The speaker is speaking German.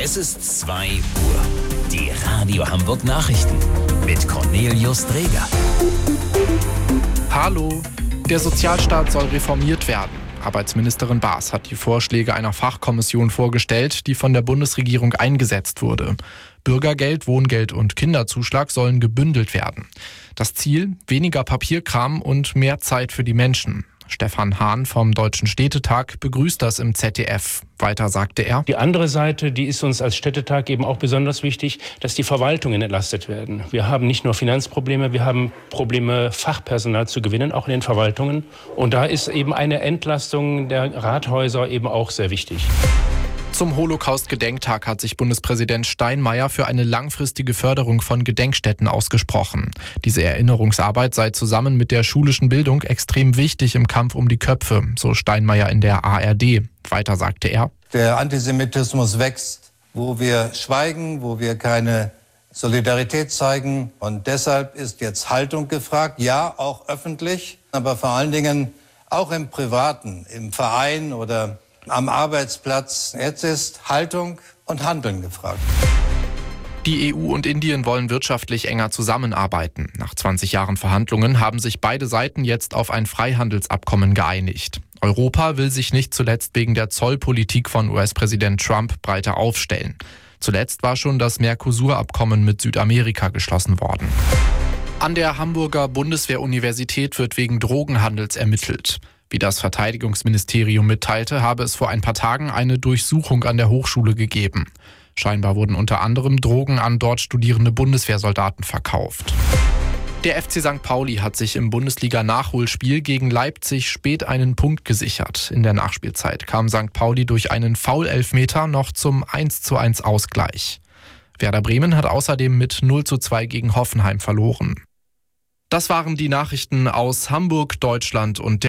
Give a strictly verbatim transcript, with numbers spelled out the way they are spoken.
Es ist zwei Uhr. Die Radio Hamburg Nachrichten mit Cornelius Dreger. Hallo, der Sozialstaat soll reformiert werden. Arbeitsministerin Baas hat die Vorschläge einer Fachkommission vorgestellt, die von der Bundesregierung eingesetzt wurde. Bürgergeld, Wohngeld und Kinderzuschlag sollen gebündelt werden. Das Ziel: weniger Papierkram und mehr Zeit für die Menschen. Stefan Hahn vom Deutschen Städtetag begrüßt das im Z D F. Weiter sagte er: Die andere Seite, die ist uns als Städtetag eben auch besonders wichtig, dass die Verwaltungen entlastet werden. Wir haben nicht nur Finanzprobleme, wir haben Probleme, Fachpersonal zu gewinnen, auch in den Verwaltungen. Und da ist eben eine Entlastung der Rathäuser eben auch sehr wichtig. Zum Holocaust-Gedenktag hat sich Bundespräsident Steinmeier für eine langfristige Förderung von Gedenkstätten ausgesprochen. Diese Erinnerungsarbeit sei zusammen mit der schulischen Bildung extrem wichtig im Kampf um die Köpfe, so Steinmeier in der A R D. Weiter sagte er: Der Antisemitismus wächst, wo wir schweigen, wo wir keine Solidarität zeigen. Und deshalb ist jetzt Haltung gefragt, ja, auch öffentlich, aber vor allen Dingen auch im Privaten, im Verein oder am Arbeitsplatz. Jetzt ist Haltung und Handeln gefragt. Die E U und Indien wollen wirtschaftlich enger zusammenarbeiten. Nach zwanzig Jahren Verhandlungen haben sich beide Seiten jetzt auf ein Freihandelsabkommen geeinigt. Europa will sich nicht zuletzt wegen der Zollpolitik von U S-Präsident Trump breiter aufstellen. Zuletzt war schon das Mercosur-Abkommen mit Südamerika geschlossen worden. An der Hamburger Bundeswehr-Universität wird wegen Drogenhandels ermittelt. Wie das Verteidigungsministerium mitteilte, habe es vor ein paar Tagen eine Durchsuchung an der Hochschule gegeben. Scheinbar wurden unter anderem Drogen an dort studierende Bundeswehrsoldaten verkauft. Der F C Sankt Pauli hat sich im Bundesliga-Nachholspiel gegen Leipzig spät einen Punkt gesichert. In der Nachspielzeit kam Sankt Pauli durch einen Foul-Elfmeter noch zum eins zu eins Ausgleich. Werder Bremen hat außerdem mit null zu zwei gegen Hoffenheim verloren. Das waren die Nachrichten aus Hamburg, Deutschland und